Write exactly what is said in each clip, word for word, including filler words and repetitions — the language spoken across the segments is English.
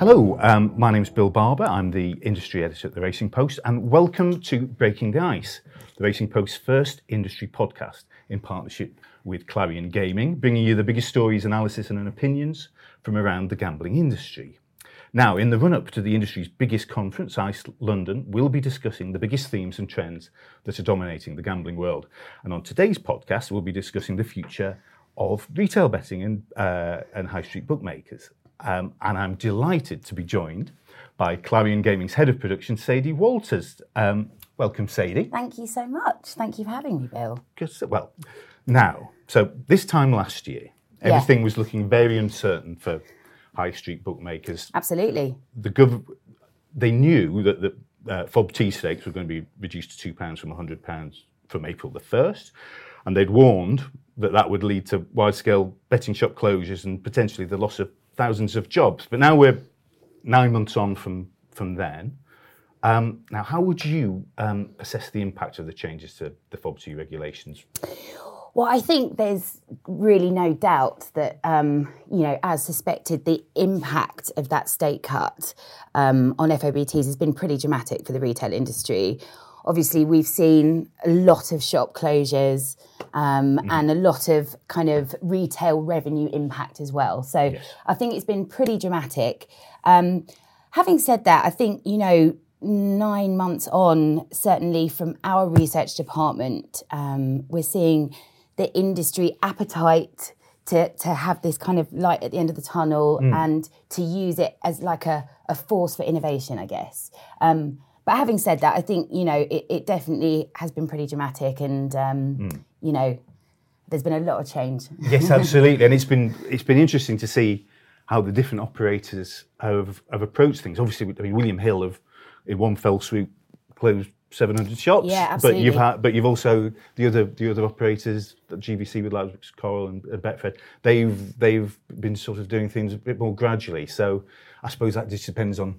Hello, um, my name's Bill Barber. I'm the industry editor at The Racing Post, and welcome to Breaking the Ice, The Racing Post's first industry podcast in partnership with Clarion Gaming, bringing you the biggest stories, analysis and opinions from around the gambling industry. Now, in the run-up to the industry's biggest conference, ICE London, we'll be discussing the biggest themes and trends that are dominating the gambling world. And on today's podcast, we'll be discussing the future of retail betting and, uh, and high street bookmakers. Um, and I'm delighted to be joined by Clarion Gaming's head of production, Sadie Walters. Um, welcome, Sadie. Thank you so much. Thank you for having me, Bill. Just, well, now, so this time last year, everything yeah. was looking very uncertain for high street bookmakers. Absolutely. The gov- they knew that the uh, F O B T stakes were going to be reduced to two pounds from one hundred pounds from April the first, and they'd warned that that would lead to wide-scale betting shop closures and potentially the loss of thousands of jobs. But now we're nine months on from, from then. Um, now, how would you um, assess the impact of the changes to the F O B T regulations? Well, I think there's really no doubt that, um, you know, as suspected, the impact of that stake cut um, on F O B Ts has been pretty dramatic for the retail industry. Obviously, we've seen a lot of shop closures um, mm. and a lot of kind of retail revenue impact as well. So yes. I think it's been pretty dramatic. Um, having said that, I think, you know, nine months on, certainly from our research department, um, we're seeing the industry appetite to, to have this kind of light at the end of the tunnel mm. and to use it as like a, a force for innovation, I guess. Um, But having said that, I think, you know, it, it definitely has been pretty dramatic and, um, mm. you know, there's been a lot of change. Yes, absolutely. And it's been it's been interesting to see how the different operators have, have approached things. Obviously, I mean, William Hill have, in one fell swoop, closed seven hundred shops. Yeah, absolutely. But you've had, but you've also, the other the other operators, G V C with Ladbrokes Coral and, and Betfred, they've, they've been sort of doing things a bit more gradually. So I suppose that just depends on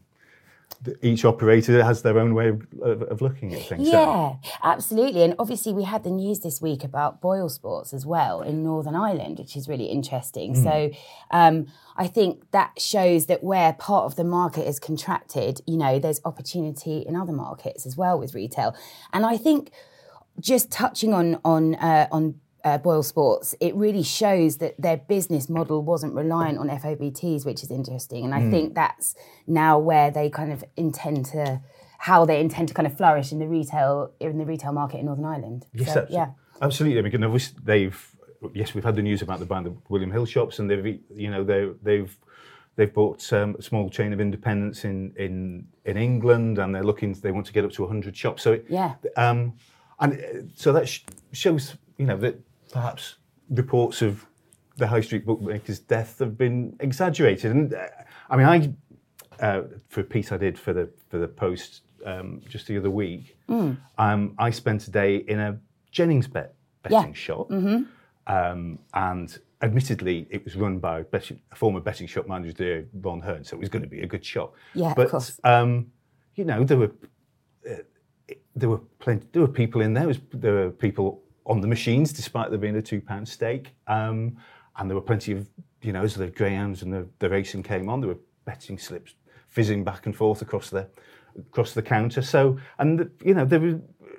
each operator has their own way of, of, of looking at things. Yeah, absolutely. And obviously we had the news this week about Boyle Sports as well in Northern Ireland, which is really interesting. Mm. So um, I think that shows that where part of the market is contracted, you know, there's opportunity in other markets as well with retail. And I think just touching on on uh, on Uh, Boyle Sports, it really shows that their business model wasn't reliant on F O B Ts, which is interesting. And I mm. think that's now where they kind of intend to, how they intend to kind of flourish in the retail in the retail market in Northern Ireland. Yes, so, absolutely. yeah, absolutely. I mean, they've yes, we've had the news about the buying the William Hill shops, and they've you know they they've they've bought um, a small chain of independents in in in England, and they're looking they want to get up to one hundred shops. So it, yeah, um, and so that sh- shows you know that. Perhaps reports of the high street bookmakers' death have been exaggerated. And uh, I mean, I uh, for a piece I did for the for the Post um, just the other week, mm. um, I spent a day in a Jennings bet betting yeah. shop, mm-hmm. um, and admittedly, it was run by a, betting, a former betting shop manager there, Ron Hearn, so it was going to be a good shop. Yeah, but, of course. Um, you know, there were uh, there were plenty. There were people in there. Was, there were people on the machines, despite there being a two-pound stake. Um, and there were plenty of, you know, as the greyhounds and the, the racing came on, there were betting slips fizzing back and forth across the across the counter. So, and, the, you know, there was,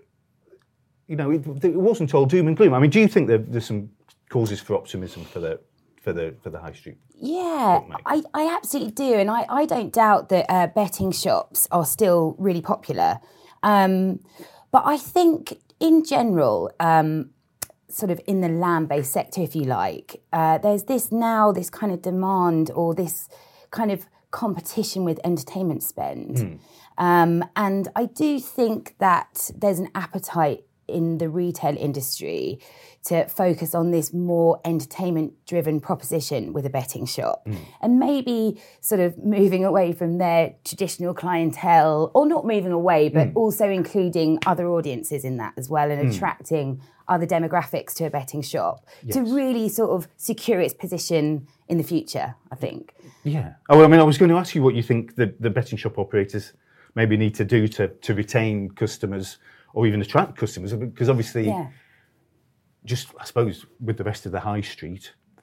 you know, it, it wasn't all doom and gloom. I mean, do you think there, there's some causes for optimism for the for the for the high street? Yeah, I, I absolutely do. And I, I don't doubt that uh, betting shops are still really popular. Um, but I think in general, um, sort of in the land-based sector, if you like, uh, there's this now, this kind of demand or this kind of competition with entertainment spend. Mm. Um, and I do think that there's an appetite in the retail industry to focus on this more entertainment-driven proposition with a betting shop. Mm. And maybe sort of moving away from their traditional clientele, or not moving away, but mm. also including other audiences in that as well and mm. attracting other demographics to a betting shop yes. to really sort of secure its position in the future, I think. Yeah. Oh, well, I mean, I was going to ask you what you think the, the betting shop operators maybe need to do to, to retain customers or even attract customers, because obviously, yeah. just, I suppose, with the rest of the high street,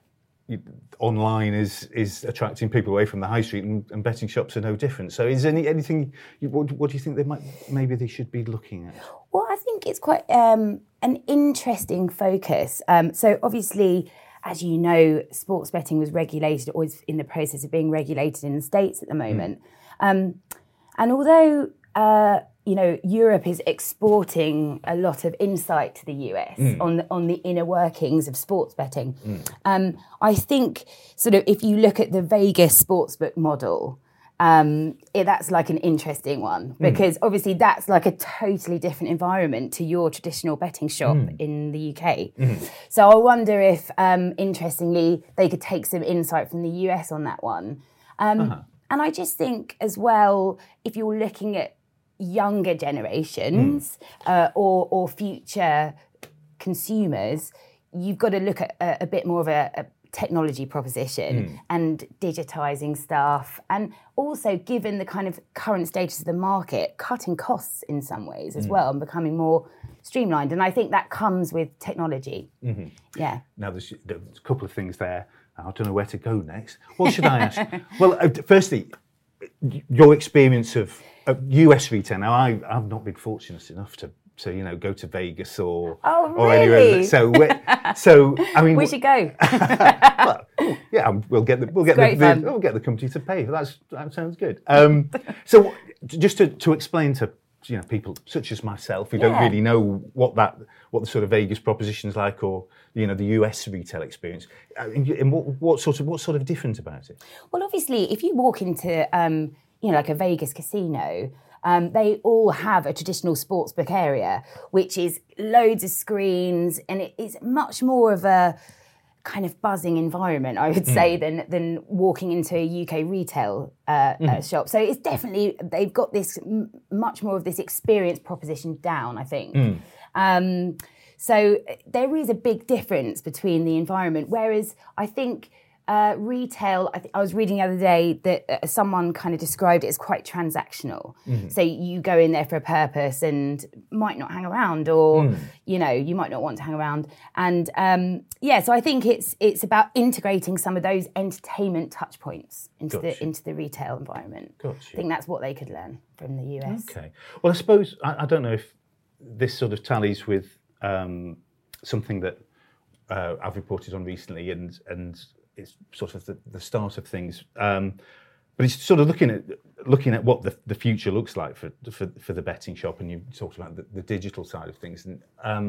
online is is attracting people away from the high street, and, and betting shops are no different. So, is there any anything? What, what do you think they might maybe they should be looking at? Well, I think it's quite um, an interesting focus. Um, so, obviously, as you know, sports betting was regulated, or is in the process of being regulated in the States at the moment. Mm. Um, and although uh, you know, Europe is exporting a lot of insight to the U S mm. on the, on the inner workings of sports betting. Mm. Um, I think sort of if you look at the Vegas sportsbook model, um, it, that's like an interesting one because mm. obviously that's like a totally different environment to your traditional betting shop mm. in the U K. Mm. So I wonder if, um, interestingly, they could take some insight from the U S on that one. Um, uh-huh. And I just think as well, if you're looking at younger generations mm. uh, or or future consumers, you've got to look at a, a bit more of a, a technology proposition mm. and digitising stuff, and also given the kind of current status of the market, cutting costs in some ways as mm. well and becoming more streamlined. And I think that comes with technology. Mm-hmm. Yeah. Now there's, there's a couple of things there. I don't know where to go next. What should I ask? Well, uh, firstly, your experience of Uh, U S retail. Now, I, I've not been fortunate enough to, to you know, go to Vegas or oh, or really? anywhere. So, so I mean, we should go. Well, yeah, we'll get the we'll get the, the we'll get the company to pay. That's that sounds good. Um, so, just to, to explain to you know people such as myself who yeah. don't really know what that what the sort of Vegas proposition is like, or you know the U S retail experience, and what what sort of what's sort of different about it? Well, obviously, if you walk into um, you know, like a Vegas casino, um, they all have a traditional sportsbook area, which is loads of screens, and it is much more of a kind of buzzing environment, I would say, mm. than than walking into a U K retail uh, mm. uh, shop. So it's definitely, they've got this m- much more of this experience proposition down, I think. Mm. Um, so there is a big difference between the environment, whereas I think Uh, retail, I, th- I was reading the other day that uh, someone kind of described it as quite transactional. Mm-hmm. So you go in there for a purpose and might not hang around, or mm. you know you might not want to hang around. And um, yeah, so I think it's it's about integrating some of those entertainment touch points into gotcha. the into the retail environment. Gotcha. I think that's what they could learn from the U S. Okay. Well, I suppose I, I don't know if this sort of tallies with um, something that uh, I've reported on recently, and and. It's sort of the, the start of things, um, but it's sort of looking at looking at what the, the future looks like for, for for the betting shop. And you talked about the, the digital side of things. And um,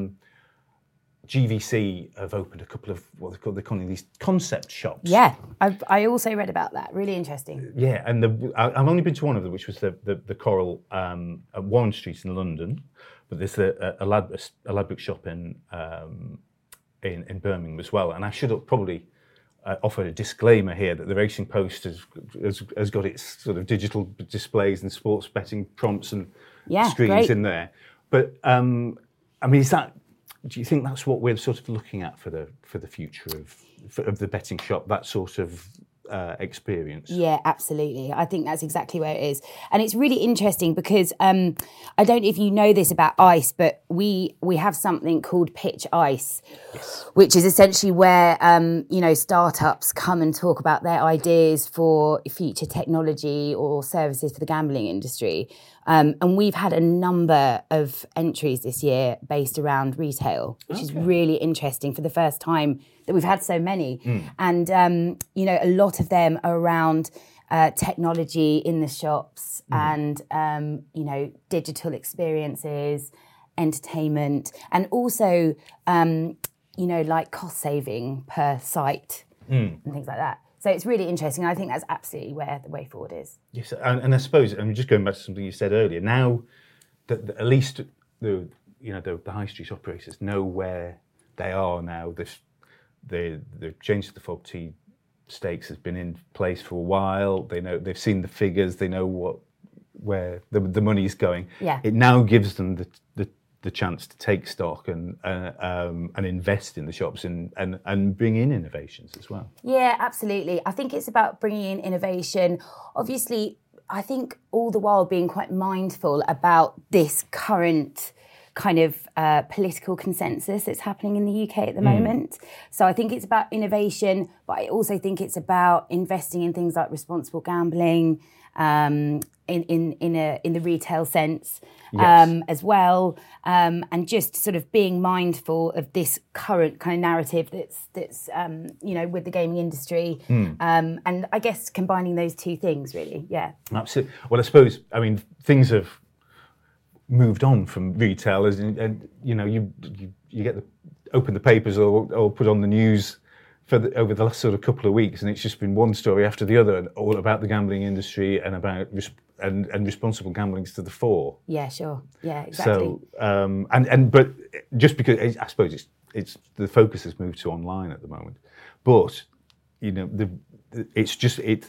G V C have opened a couple of what they call they're calling these concept shops. Yeah, I've, I also read about that. Really interesting. Yeah, and the, I, I've only been to one of them, which was the the, the Coral um, at Warren Street in London. But there's a, a, lad, a Ladbrokes shop in, um, in in Birmingham as well. And I should have probably. Uh, offer a disclaimer here that the Racing Post has, has has got its sort of digital displays and sports betting prompts and yeah, screens great. in there. But um, I mean, is that? Do you think that's what we're sort of looking at for the for the future of for, of the betting shop? That sort of uh, experience. Yeah, absolutely. I think that's exactly where it is. And it's really interesting because um, I don't know if you know this about ICE, but we we have something called Pitch ICE, yes. which is essentially where, um, you know, startups come and talk about their ideas for future technology or services for the gambling industry. Um, and we've had a number of entries this year based around retail, which okay. is really interesting for the first time that we've had so many. Mm. And, um, you know, a lot of them are around uh, technology in the shops mm. and, um, you know, digital experiences, entertainment, and also, um, you know, like cost saving per site mm. and things like that. So it's really interesting. I think that's absolutely where the way forward is. Yes, and, and I suppose, I mean, just going back to something you said earlier, now that, that at least the you know the, the high street operators know where they are now. They've they the change to the FOB T stakes has been in place for a while. They know they've seen the figures. They know what where the the money is going. Yeah. It now gives them the the the chance to take stock and uh, um, and invest in the shops and, and, and bring in innovations as well. Yeah, absolutely. I think it's about bringing in innovation. Obviously, I think all the while being quite mindful about this current kind of uh, political consensus that's happening in the U K at the mm. moment. So I think it's about innovation, but I also think it's about investing in things like responsible gambling, um, in, in, in, a, in the retail sense yes. um, as well, um, and just sort of being mindful of this current kind of narrative that's, that's um, you know, with the gaming industry. Mm. Um, and I guess combining those two things, really, yeah. Absolutely. Well, I suppose, I mean, things have moved on from retailers, and, and you know, you, you you get the open the papers or or put on the news for the, over the last sort of couple of weeks, and it's just been one story after the other, all about the gambling industry and about and and responsible gambling's to the fore. Yeah, sure. Yeah, exactly. So um, and and but just because I suppose it's it's the focus has moved to online at the moment, but you know the it's just it.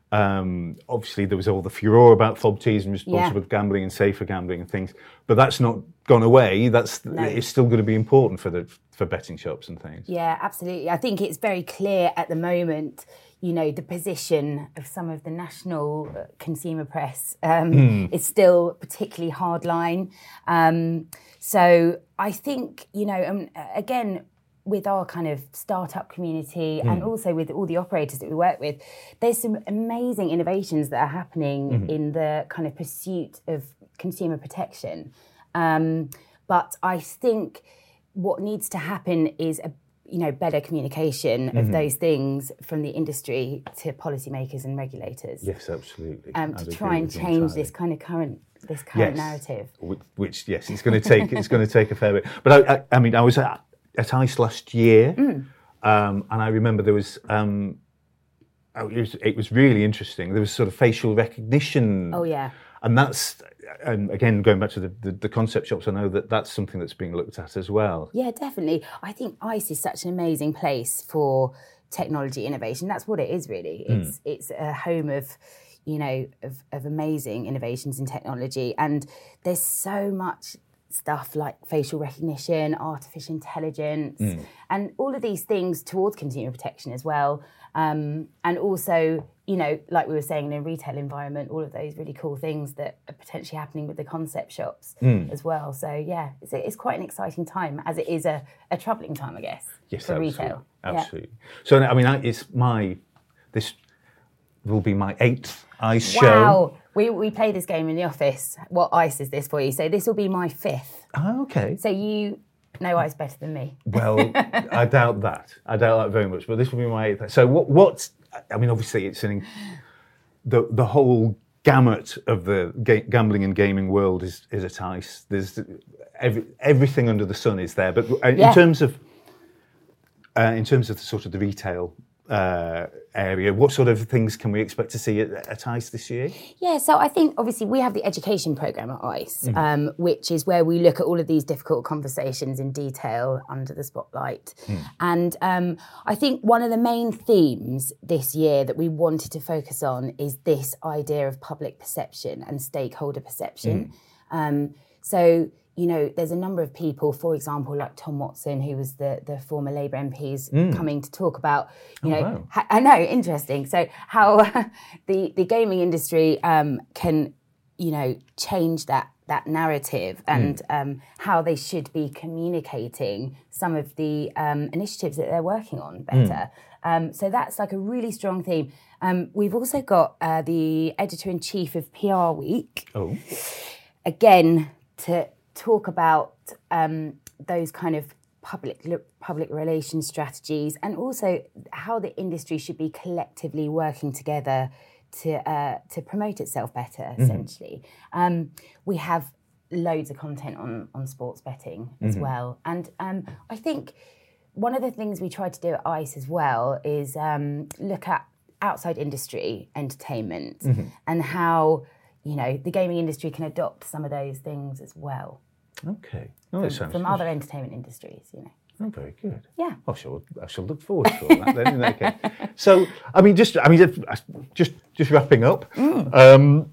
Um, obviously, there was all the furore about fob teas and responsible yeah. gambling and safer gambling and things, but that's not gone away. That's no. It's still going to be important for the for betting shops and things. Yeah, absolutely. I think it's very clear at the moment, you know, the position of some of the national consumer press um, mm. is still particularly hardline. Um, so I think, you know, um, again, with our kind of startup community mm. and also with all the operators that we work with, there's some amazing innovations that are happening mm-hmm. in the kind of pursuit of consumer protection. Um, but I think what needs to happen is a you know better communication mm-hmm. of those things from the industry to policymakers and regulators. Yes, absolutely. Um, to try and change entirely. this kind of current this current yes. narrative. Which, which yes, it's going to take it's going to take a fair bit. But I, I, I mean, I was at at ICE last year, mm. um, and I remember there was, um, it was it was really interesting. There was sort of facial recognition. Oh yeah, and that's and again going back to the, the, the concept shops. I know that that's something that's being looked at as well. Yeah, definitely. I think ICE is such an amazing place for technology innovation. That's what it is really. It's mm. it's a home of, you know, of, of amazing innovations in technology, and there's so much stuff like facial recognition, artificial intelligence, mm. and all of these things towards consumer protection as well. Um, and also, you know, like we were saying, in a retail environment, all of those really cool things that are potentially happening with the concept shops mm. as well. So, yeah, it's, it's quite an exciting time, as it is a, a troubling time, I guess, yes, for absolutely. retail. Absolutely. Yeah. So, I mean, it's my, this will be my eighth ICE wow. show. Wow. We we play this game in the office. What ICE is this for you? So this will be my fifth. Oh, okay. So you know ICE better than me. Well, I doubt that. I doubt that very much. But this will be my eighth. So what? What's? I mean, obviously, it's an, the the whole gamut of the ga- gambling and gaming world is is at ICE. There's every, everything under the sun is there. But in yeah. terms of uh, in terms of the, sort of the retail Uh, area, what sort of things can we expect to see at, at ICE this year? Yeah, so I think obviously we have the education programme at ICE, mm-hmm. um, which is where we look at all of these difficult conversations in detail under the spotlight. Mm. And um, I think one of the main themes this year that we wanted to focus on is this idea of public perception and stakeholder perception. Mm. Um, so you know, there's a number of people, for example, like Tom Watson, who was the, the former Labour M Ps, mm. coming to talk about, you oh, know, wow. ha- I know, interesting. So how the, the gaming industry um, can, you know, change that that narrative and mm. um, how they should be communicating some of the um, initiatives that they're working on better. Mm. Um, so that's like a really strong theme. Um, we've also got uh, the editor-in-chief of P R Week. Oh. Again, to talk about um, those kind of public public relations strategies, and also how the industry should be collectively working together to uh, to promote itself better. Mm-hmm. Essentially, um, we have loads of content on on sports betting as mm-hmm. well, and um, I think one of the things we try to do at ICE as well is um, look at outside industry entertainment mm-hmm. and how, you know, the gaming industry can adopt some of those things as well. Okay. Oh, from, sounds from good. other entertainment industries, you know. Oh, very good. Yeah. I shall, I shall look forward to all that then. In that case. So, I mean, just, I mean, just, just wrapping up. Mm. Um,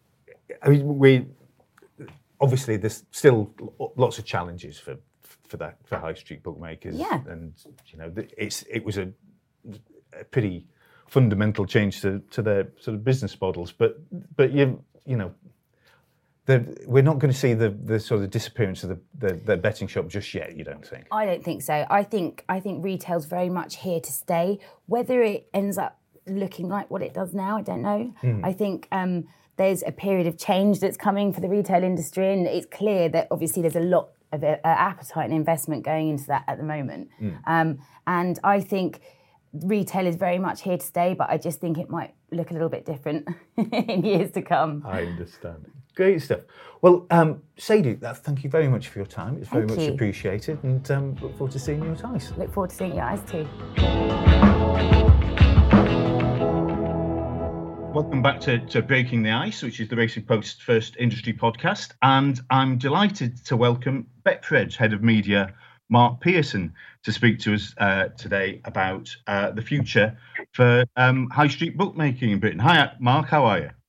I mean, we obviously there's still lots of challenges for for that for high street bookmakers. Yeah. And you know, it's it was a, a pretty fundamental change to, to their sort of business models. But but you you know. the, we're not going to see the, the sort of disappearance of the, the, the betting shop just yet, you don't think? I don't think so. I think I think retail's very much here to stay. Whether it ends up looking like what it does now, I don't know. Mm. I think um, there's a period of change that's coming for the retail industry, and it's clear that obviously there's a lot of uh, appetite and investment going into that at the moment. Mm. Um, and I think retail is very much here to stay, but I just think it might look a little bit different in years to come. I understand. Great stuff. Well, um, Sadie, uh, thank you very much for your time. It's very thank much you. appreciated, and um, look forward to seeing you at ICE. Look forward to seeing you at ICE too. Welcome back to, to Breaking the Ice, which is the Racing Post's first industry podcast. And I'm delighted to welcome Betfred's Head of Media, Mark Pearson, to speak to us uh, today about uh, the future for um, high street bookmaking in Britain. Hi, Mark, how are you?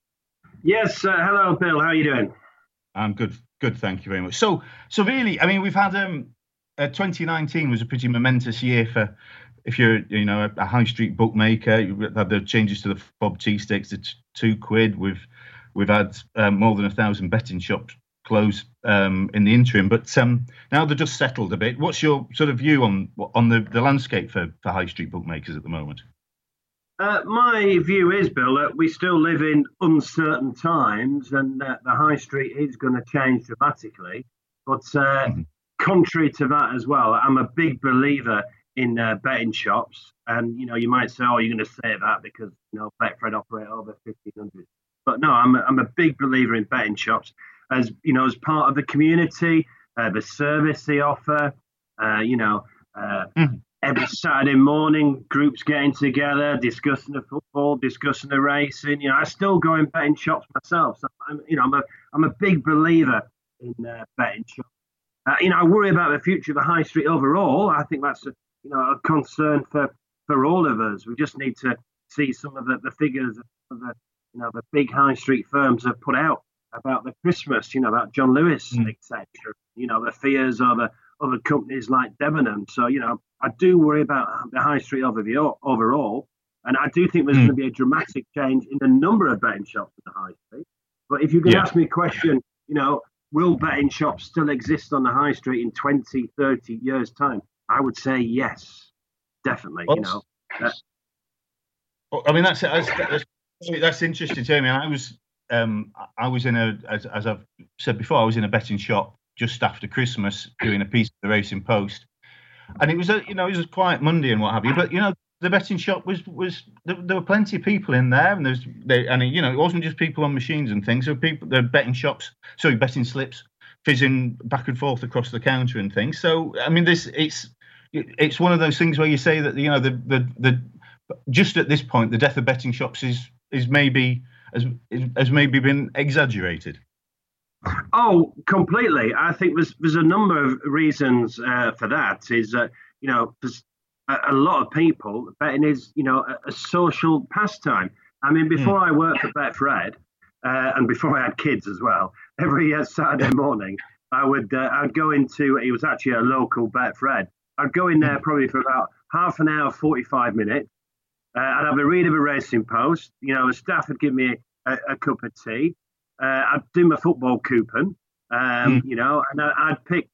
Yes, uh, hello, Bill. How are you doing? I'm good, good, thank you very much. So, so really, I mean, we've had um, uh, twenty nineteen was a pretty momentous year for, if you're, you know, a, a high street bookmaker. You've had the changes to the Bob T stakes to t- two quid. We've we've had um, more than a thousand betting shops close um, in the interim, but um, now they're just settled a bit. What's your sort of view on on the, the landscape for, for high street bookmakers at the moment? Uh, my view is, Bill, that we still live in uncertain times, and uh, the high street is going to change dramatically. But uh, mm-hmm. contrary to that as well, I'm a big believer in uh, betting shops. And, you know, you might say, oh, you're going to say that because, you know, Betfred operate over fifteen hundred. But no, I'm a, I'm a big believer in betting shops as, you know, as part of the community, uh, the service they offer, uh, you know, uh, mm-hmm. every Saturday morning, groups getting together, discussing the football, discussing the racing. You know, I still go in betting shops myself. So I'm, you know, I'm a I'm a big believer in uh, betting shops. Uh, you know, I worry about the future of the high street overall. I think that's a, you know, a concern for, for all of us. We just need to see some of the, the figures of the, you know, the big high street firms have put out about the Christmas. You know, about John Lewis, mm. et cetera. You know, the fears of the other companies like Debenham. So, you know, I do worry about the high street overview overall, and I do think there's mm. going to be a dramatic change in the number of betting shops in the high street. But if you can yeah. ask me a question, you know, will betting shops still exist on the high street in twenty, thirty years' time? I would say yes, definitely. Well, you know, uh, I mean that's that's, that's, that's interesting to me. I was um, I was in a as, as I've said before, I was in a betting shop just after Christmas doing a piece of the Racing Post. And it was a, you know, it was a quiet Monday and what have you. But you know, the betting shop was was there, there were plenty of people in there, and there's they, and you know, it wasn't just people on machines and things. There were people, the betting shops, sorry, betting slips, fizzing back and forth across the counter and things. So I mean, this it's it's one of those things where you say that you know the the the just at this point the death of betting shops is is maybe has has maybe been exaggerated. Oh, completely. I think there's there's a number of reasons uh, for that. Is that uh, you know, there's a, a lot of people betting is you know a, a social pastime. I mean, before mm. I worked for Betfred, uh, and before I had kids as well, every uh, Saturday morning I would uh, I'd go into it was actually a local Betfred. I'd go in there probably for about half an hour, forty-five minutes. Uh, I'd have a read of a Racing Post. You know, the staff would give me a, a cup of tea. Uh, I'd do my football coupon, um, mm. you know, and I'd pick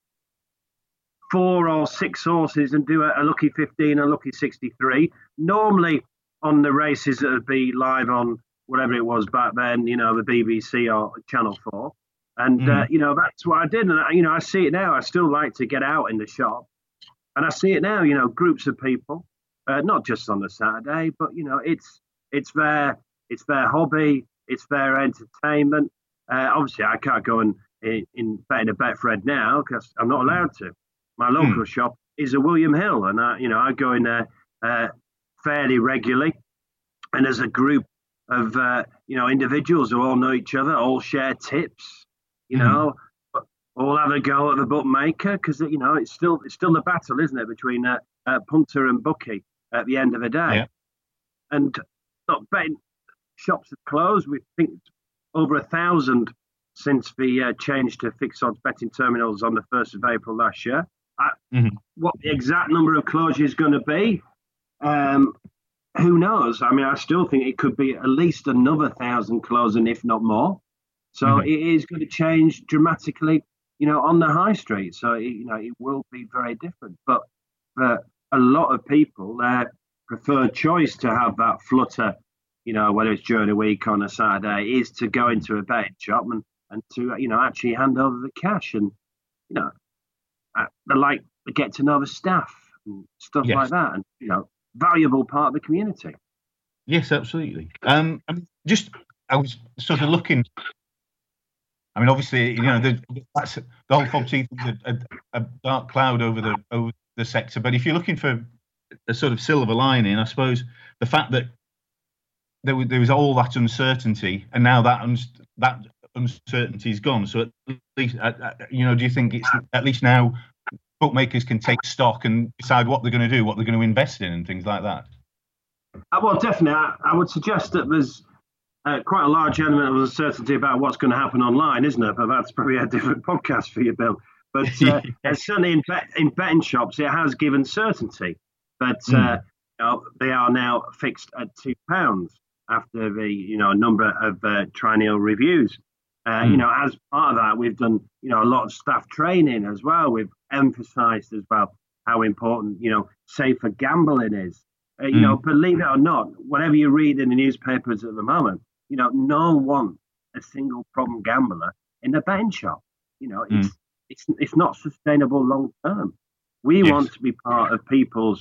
four or six horses and do a, a lucky fifteen, a lucky sixty-three. Normally on the races that would be live on whatever it was back then, you know, the B B C or Channel four. And, mm. uh, you know, that's what I did. And, I, you know, I see it now. I still like to get out in the shop. And I see it now, you know, groups of people, uh, not just on the Saturday, but, you know, it's it's their, it's their hobby. It's their entertainment. Uh, obviously, I can't go and in, in bet in a Betfred now because I'm not allowed to. My local mm. shop is a William Hill, and I, you know, I go in there uh, fairly regularly, and as a group of uh, you know individuals who all know each other, all share tips, you mm. know, all have a go at the bookmaker because you know it's still it's still the battle, isn't it, between uh, uh, punter and bookie at the end of the day, yeah. and look, betting shops have closed. We think over a thousand since the uh, change to fixed odds betting terminals on the first of April last year. I, mm-hmm. What the exact number of closures is going to be, um, who knows? I mean, I still think it could be at least another thousand closing, if not more. So mm-hmm. it is going to change dramatically, you know, on the high street. So, it, you know, it will be very different. But for a lot of people, their preferred choice to have that flutter, you know, whether it's during the week on a Saturday, is to go into a betting shop and, and to, you know, actually hand over the cash. And, you know, they like to get to know the staff and stuff yes. like that. And, you know, valuable part of the community. Yes, absolutely. Um, just, I was sort of looking. I mean, obviously, you know, the, that's, the whole fog teeth is a, a, a dark cloud over the over the sector. But if you're looking for a sort of silver lining, I suppose the fact that there was, there was all that uncertainty, and now that un, that uncertainty is gone. So at least, uh, you know, do you think it's at least now bookmakers can take stock and decide what they're going to do, what they're going to invest in, and things like that? Uh, well, definitely. I, I would suggest that there's uh, quite a large element of uncertainty about what's going to happen online, isn't it? But that's probably a different podcast for you, Bill. But uh, yes. certainly in, bet, in betting shops, it has given certainty. But mm. uh, you know, they are now fixed at two pounds after the you know a number of uh, triennial reviews. Uh, mm. You know, as part of that, we've done you know a lot of staff training as well. We've emphasised as well how important you know safer gambling is. Uh, you mm. know, believe it or not, whatever you read in the newspapers at the moment, you know, no one wants a single problem gambler in the betting shop. You know, it's mm. it's it's not sustainable long term. We yes. want to be part of people's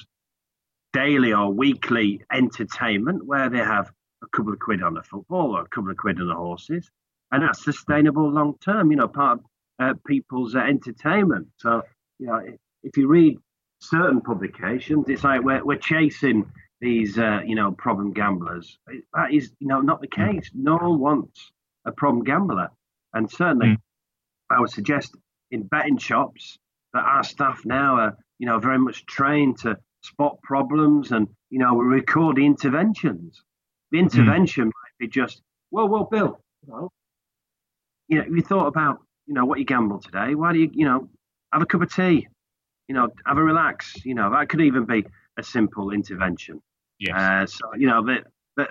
daily or weekly entertainment where they have a couple of quid on the football or a couple of quid on the horses, and that's sustainable long term. You know, part of uh, people's uh, entertainment. So, you know, if, if you read certain publications, it's like we're we're chasing these, uh, you know, problem gamblers. That is, you know, not the case. No one wants a problem gambler, and certainly, mm. I would suggest in betting shops that our staff now are, you know, very much trained to spot problems and, you know, record the interventions. The intervention mm. might be just, whoa, whoa, Bill, you know, you know, have you thought about, you know, what you gambled today? Why do you, you know, have a cup of tea? You know, have a relax. You know, that could even be a simple intervention. Yes. Uh, so, you know, the, the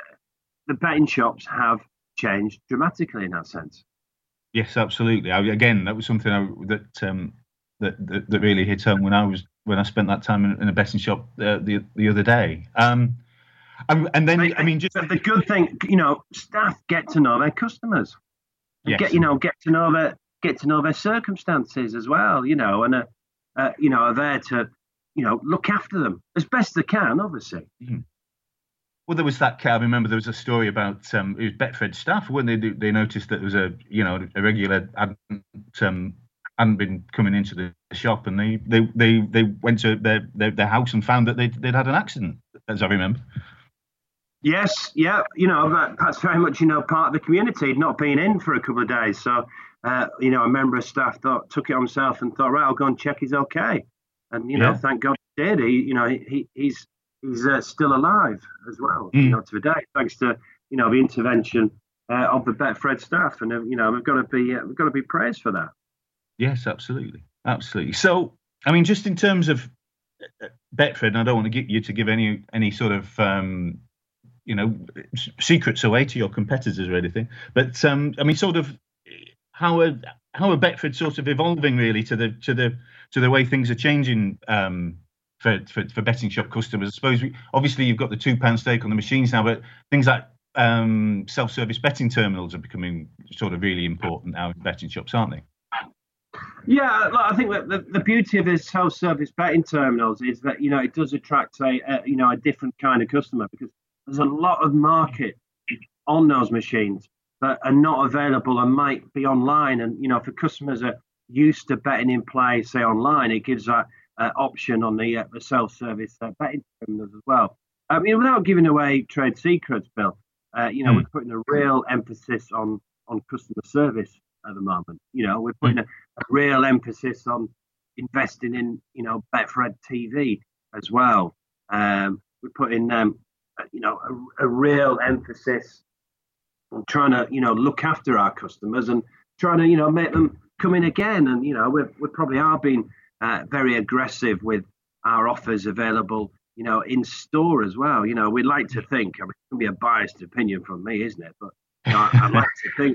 the betting shops have changed dramatically in that sense. Yes, absolutely. I, again, that was something I, that, um, that that that really hit home when I was when I spent that time in, in a betting shop uh, the the other day. Um, and, and then I, I mean, just the good thing, you know, staff get to know their customers. Yes. Get you know, get to know their get to know their circumstances as well. You know, and uh, uh, you know, are there to, you know, look after them as best they can, obviously. Mm-hmm. Well, there was that. I remember there was a story about um, it was Betfred staff when they they noticed that there was a you know a regular hadn't um, hadn't been coming into the shop, and they they they, they went to their, their their house and found that they they'd had an accident, as I remember. Yes, yeah, you know that, that's very much you know part of the community not being in for a couple of days. So uh, you know a member of staff thought took it on himself and thought, right, I'll go and check he's okay, and you know yeah. thank God he did. He you know he he's. He's uh, still alive as well, mm. you know, to the day, thanks to you know the intervention uh, of the Betfred staff, and uh, you know we've got to be uh, we've got to be praised for that. Yes, absolutely, absolutely. So, I mean, just in terms of Betfred, and I don't want to get you to give any any sort of um, you know secrets away to your competitors or anything, but um, I mean, sort of how are how are Betfred sort of evolving really to the to the to the way things are changing. Um, For, for for betting shop customers, I suppose we, obviously you've got the two pound stake on the machines now, but things like um, self-service betting terminals are becoming sort of really important now in betting shops, aren't they? Yeah, I think that the, the beauty of this self-service betting terminals is that you know it does attract a, a you know a different kind of customer, because there's a lot of market on those machines that are not available and might be online, and you know if customers are used to betting in play, say online, it gives that. Uh, option on the uh, the self-service uh, betting terminals as well. I mean, without giving away trade secrets, Bill, uh, you know, mm. we're putting a real emphasis on on customer service at the moment. You know, we're putting mm. a, a real emphasis on investing in, you know, Betfred T V as well. Um, we're putting, um, uh, you know, a, a real emphasis on trying to, you know, look after our customers and trying to, you know, make them come in again. And, you know, we we probably are being Uh, very aggressive with our offers available, you know, in store as well. You know, we'd like to think, I mean, it can be a biased opinion from me, isn't it? But you know, I'd like to think that,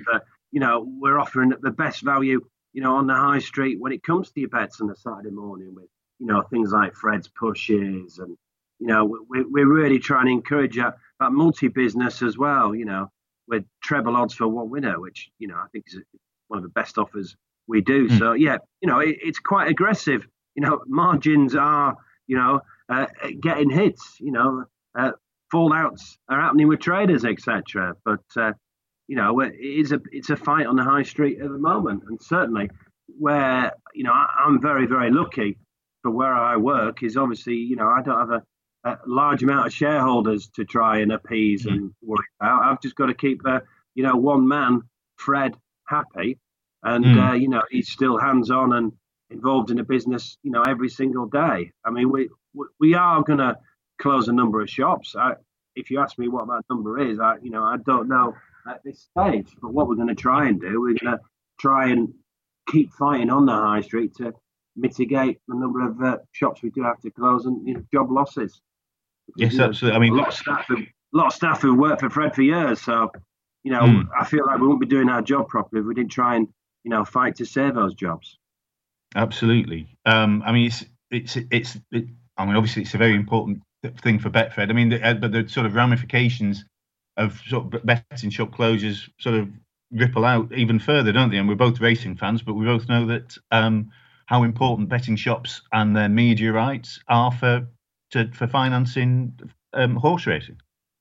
you know, we're offering the best value, you know, on the high street when it comes to your bets on a Saturday morning with, you know, things like Fred's pushes. And, you know, we, we're really trying to encourage that, that multi-business as well, you know, with treble odds for one winner, which, you know, I think is one of the best offers we do. Mm. So, yeah, you know, it, it's quite aggressive. You know, margins are, you know, uh, getting hits, you know, uh, fallouts are happening with traders, et cetera. But, uh, you know, it is a, it's a fight on the high street at the moment. And certainly where, you know, I, I'm very, very lucky for where I work is obviously, you know, I don't have a, a large amount of shareholders to try and appease mm. and worry about. I've just got to keep, uh, you know, one man, Fred, happy. And, mm. uh, you know, he's still hands-on and involved in the business, you know, every single day. I mean, we we are going to close a number of shops. I, if you ask me what that number is, I, you know, I don't know at this stage. But what we're going to try and do, we're going to try and keep fighting on the high street to mitigate the number of uh, shops we do have to close and, you know, job losses. Yes, you know, absolutely. I mean, a lot of staff, who, a lot of staff who worked for Fred for years. So, you know, mm. I feel like we wouldn't be doing our job properly if we didn't try and, you know, fight to save those jobs. Absolutely. Um, I mean, it's it's it's. It, I mean, obviously, it's a very important thing for Betfred. I mean, the, but the sort of ramifications of sort of betting shop closures sort of ripple out even further, don't they? And we're both racing fans, but we both know that um, how important betting shops and their media rights are for to, for financing um, horse racing.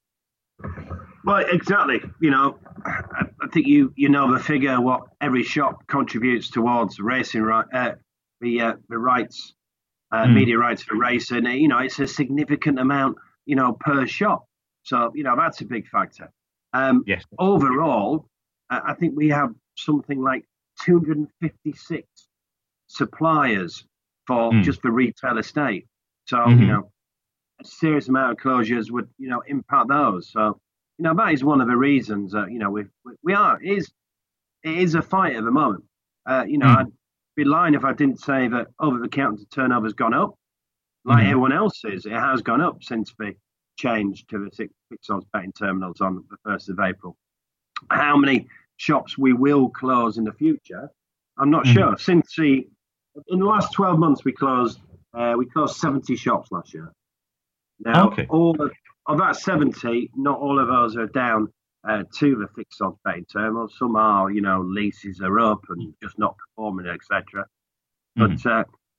Well, exactly. You know, I, I think you you know the figure what every shop contributes towards racing right, uh, the uh, the rights, uh, mm. media rights for racing. You know, it's a significant amount, you know, per shop. So you know that's a big factor. Um, yes. Overall, uh, I think we have something like two hundred fifty-six suppliers for mm. just the retail estate. So mm-hmm. you know, a serious amount of closures would, you know, impact those. So, you know, that is one of the reasons that, you know, we we are, it is, it is a fight at the moment. Uh, you know, mm. I'd be lying if I didn't say that over-the-counter turnover has gone up. Like mm. everyone else is, it has gone up since the change to the six odds betting terminals on the first of April. How many shops we will close in the future, I'm not mm. sure. Since the, in the last twelve months, we closed, uh, we closed seventy shops last year. Now, okay. all of, of that seventy, not all of those are down uh, to the fixed odds betting terminals. Some are, you know, leases are up and just not performing, et cetera. Mm. But uh,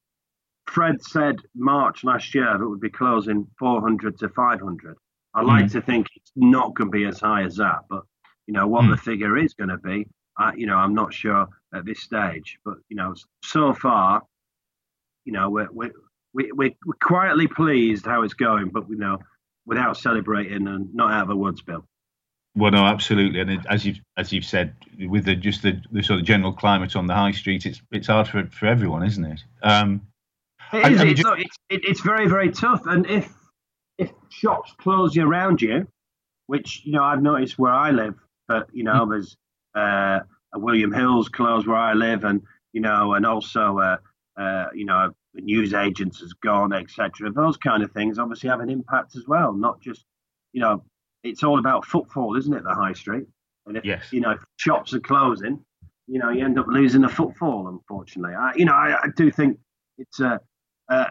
Fred said March last year that we'd be closing four hundred to five hundred. I mm. like to think it's not going to be as high as that, but, you know, what mm. the figure is going to be, uh, you know, I'm not sure at this stage. But, you know, so far, you know, we're, we're We, we're quietly pleased how it's going, but you know, without celebrating and not out of the woods, Bill. Well, no, absolutely, and it, as you've as you've said, with the just the, the sort of general climate on the high street, it's it's hard for for everyone, isn't it? Um, it is. I, I it's, just... look, it's, it, it's very very tough, and if if shops close around you, which you know I've noticed where I live, but you know mm. there's uh, a William Hill's closed where I live, and you know, and also uh, uh, you know. the news agents has gone, et cetera. Those kind of things obviously have an impact as well. Not just, you know, it's all about footfall, isn't it? The high street, and if yes. you know if shops are closing, you know, you end up losing the footfall. Unfortunately, I, you know, I, I do think it's uh, uh,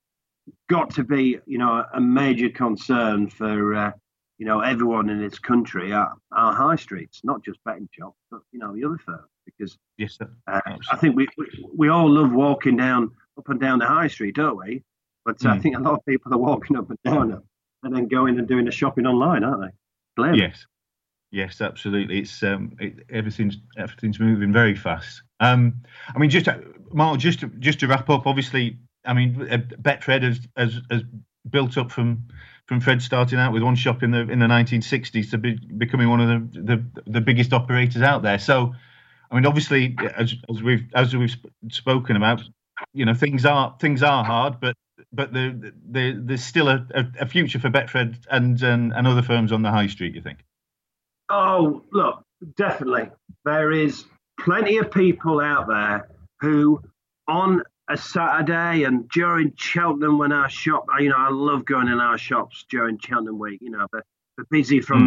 got to be, you know, a major concern for uh, you know everyone in this country. Our, our high streets, not just betting shops, but you know the other firms, because yes, sir. Uh, I think we, we we all love walking down. up and down the high street, don't we? But mm. I think a lot of people are walking up and down it and then going and doing the shopping online, aren't they? Blame yes, yes, absolutely. It's um, it, everything's everything's moving very fast. Um, I mean, just Mark, just to, just to wrap up. Obviously, I mean, Betfred has, has has built up from from Fred starting out with one shop in the in the nineteen sixties to be, becoming one of the, the the biggest operators out there. So, I mean, obviously, as as we've as we've spoken about. You know, things are things are hard, but but the, the, there's still a, a future for Betfred and, and and other firms on the high street, you think? Oh, look, definitely. There is plenty of people out there who, on a Saturday and during Cheltenham, when our shop, you know, I love going in our shops during Cheltenham week. You know, they're, they're busy from mm. the,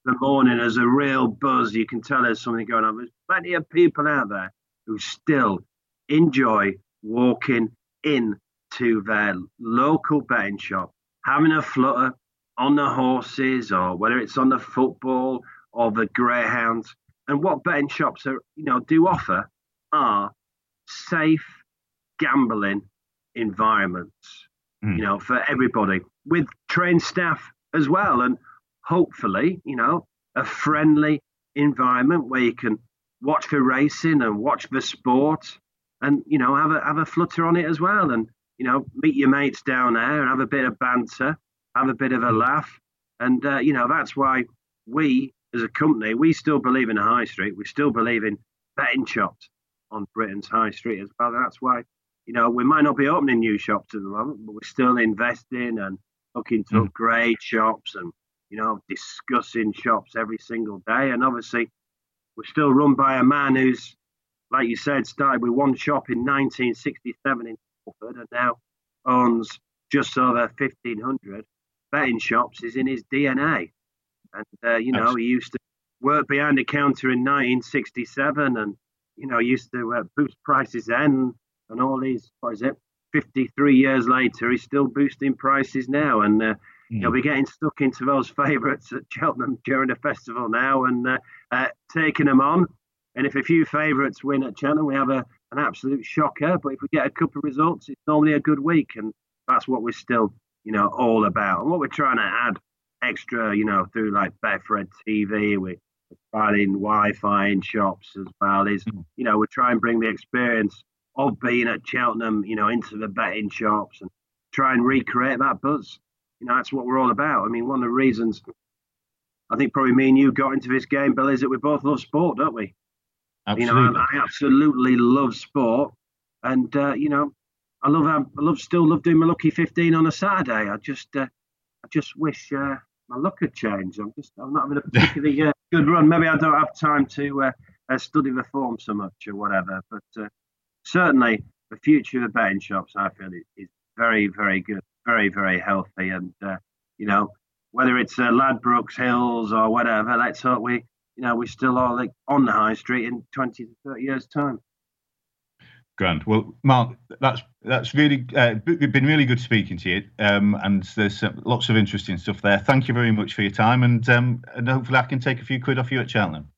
the morning, there's a real buzz. You can tell there's something going on. There's plenty of people out there who still enjoy walking in to their local betting shop, having a flutter on the horses, or whether it's on the football or the greyhounds. And what betting shops are, you know, do offer are safe gambling environments, mm. you know, for everybody, with trained staff as well, and hopefully, you know, a friendly environment where you can watch the racing and watch the sport, and you know, have a have a flutter on it as well, and you know, meet your mates down there and have a bit of banter, have a bit of a laugh. And, uh, you know, that's why we, as a company, we still believe in the high street. We still believe in betting shops on Britain's high street as well. And that's why, you know, we might not be opening new shops at the moment, but we're still investing and looking to mm. upgrade shops and, you know, discussing shops every single day. And obviously, we're still run by a man who's, like you said, started with one shop in nineteen sixty-seven in and now owns just over fifteen hundred betting shops. Is in his D N A. And, uh, you know, Absolutely. He used to work behind the counter in nineteen sixty-seven and, you know, used to uh, boost prices then. And all these, what is it, fifty-three years later, he's still boosting prices now. And uh, mm. he'll be getting stuck into those favourites at Cheltenham during the festival now and uh, uh, taking them on. And if a few favourites win at Cheltenham, we have a an absolute shocker. But if we get a couple of results, it's normally a good week. And that's what we're still, you know, all about. And what we're trying to add extra, you know, through like Betfred T V, we're providing Wi-Fi in shops as well, is, you know, we try and bring the experience of being at Cheltenham, you know, into the betting shops and try and recreate that buzz. You know, that's what we're all about. I mean, one of the reasons I think probably me and you got into this game, Bill, is that we both love sport, don't we? Absolutely. You know, I, I absolutely love sport, and uh, you know, I love, I love, still love doing my lucky fifteen on a Saturday. I just, uh, I just wish uh, my luck had changed. I'm just, I'm not having a particularly uh, good run. Maybe I don't have time to uh, uh, study the form so much or whatever. But uh, certainly, the future of the betting shops, I feel, is, is very, very good, very, very healthy, and uh, you know, whether it's uh, Ladbrokes Hills or whatever, let's hope we. You know, we're still all like on the high street in twenty to thirty years' time. Grand. Well, Mark, that's that's really uh, been really good speaking to you, um, and there's uh, lots of interesting stuff there. Thank you very much for your time, and um, and hopefully I can take a few quid off you at Cheltenham.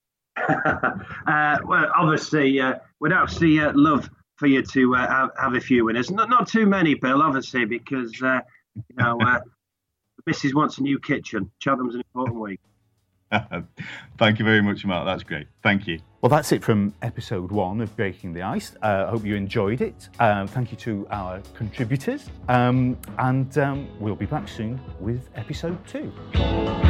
uh, well, obviously, uh, we'd actually uh, love for you to uh, have, have a few winners. Not not too many, Bill, obviously, because uh, you know uh, the missus wants a new kitchen. Cheltenham's an important week. Thank you very much, Mark. That's great. Thank you. Well, that's it from episode one of Breaking the Ice. I uh, hope you enjoyed it. Um, thank you to our contributors. Um, and um, we'll be back soon with episode two.